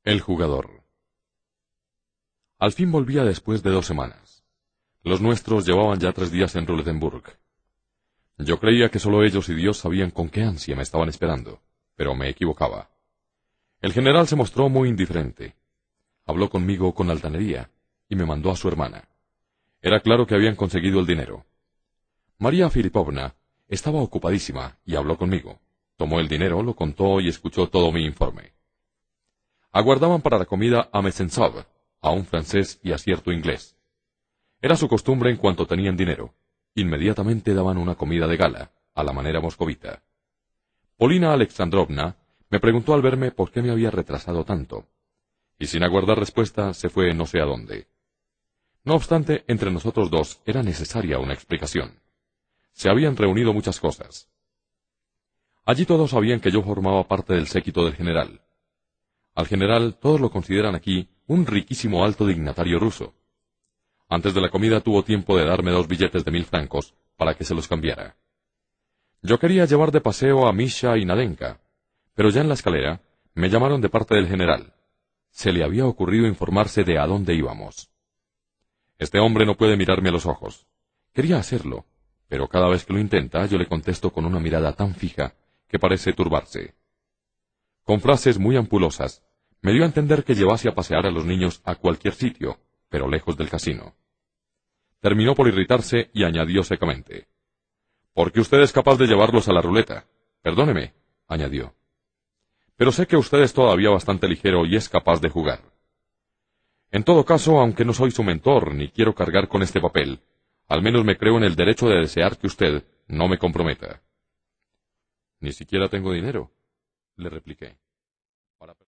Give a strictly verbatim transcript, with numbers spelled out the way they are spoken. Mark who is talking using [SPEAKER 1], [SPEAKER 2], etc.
[SPEAKER 1] El jugador. Al fin volvía después de dos semanas. Los nuestros llevaban ya tres días en Ruletenburg. Yo creía que solo ellos y Dios sabían con qué ansia me estaban esperando, pero me equivocaba. El general se mostró muy indiferente. Habló conmigo con altanería y me mandó a su hermana. Era claro que habían conseguido el dinero. María Filipovna estaba ocupadísima y habló conmigo. Tomó el dinero, lo contó y escuchó todo mi informe. Aguardaban para la comida a Mezensov, a un francés y a cierto inglés. Era su costumbre en cuanto tenían dinero. Inmediatamente daban una comida de gala, a la manera moscovita. Polina Alexandrovna me preguntó al verme por qué me había retrasado tanto, y sin aguardar respuesta se fue no sé a dónde. No obstante, entre nosotros dos era necesaria una explicación. Se habían reunido muchas cosas. Allí todos sabían que yo formaba parte del séquito del general. Al general todos lo consideran aquí un riquísimo alto dignatario ruso. Antes de la comida tuvo tiempo de darme dos billetes de mil francos para que se los cambiara. Yo quería llevar de paseo a Misha y Nadenka, pero ya en la escalera me llamaron de parte del general. Se le había ocurrido informarse de a dónde íbamos. Este hombre no puede mirarme a los ojos. Quería hacerlo, pero cada vez que lo intenta yo le contesto con una mirada tan fija que parece turbarse. Con frases muy ampulosas, me dio a entender que llevase a pasear a los niños a cualquier sitio, pero lejos del casino. Terminó por irritarse y añadió secamente: «Porque usted es capaz de llevarlos a la ruleta. Perdóneme», añadió. «Pero sé que usted es todavía bastante ligero y es capaz de jugar. En todo caso, aunque no soy su mentor ni quiero cargar con este papel, al menos me creo en el derecho de desear que usted no me comprometa». «Ni siquiera tengo dinero», le repliqué. Para